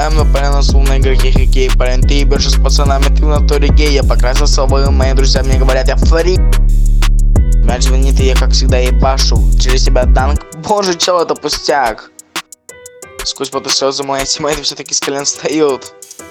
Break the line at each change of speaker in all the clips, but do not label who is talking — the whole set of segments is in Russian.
Ставим на переносу на игроке хоккей. Парень, ты ебешь с пацанами, ты в натуре гей. Я покрасил собой, мои друзья мне говорят, я фри. Мяч звонит, и я как всегда ебашу. Через себя данк. Боже, чел, это пустяк. Сквозь поты слезы мои тиммейты все-таки с колен встают.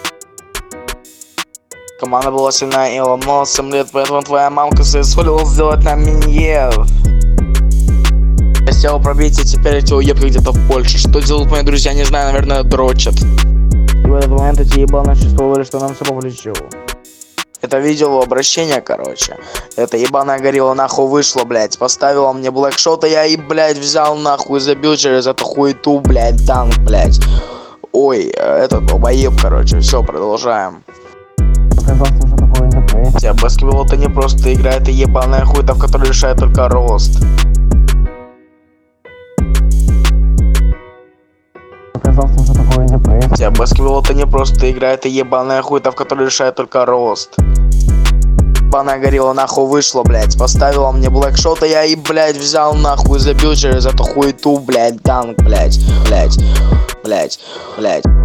Команда была сильна и ломалась 7 лет, поэтому твоя мамка соизволила сделать нам миньев. Я сделал пробитие, теперь эти уебки где-то в Польше. Что делают мои друзья, не знаю, наверное, дрочат. И в этот момент эти ебаные чувствовали, что нам все по плечу. Это видео обращение, короче. Это ебаная горилла нахуй вышла, блять. Поставила мне блэкшота, я и, блять, взял нахуй и забил через эту хуету, блять, танк, блять. Ой, этот долбоеб, короче. Все, продолжаем. Баскетбол это не просто игра, это ебаная хуйта, в которой решает только рост. Баскетбол это не просто игра, это ебаная хуйта, в которой решает только рост. Ебаная горилла нахуй вышла, блять. Поставила мне блэкшота, я и, блять, взял нахуй и забил через эту хуету, блять, танк, блять.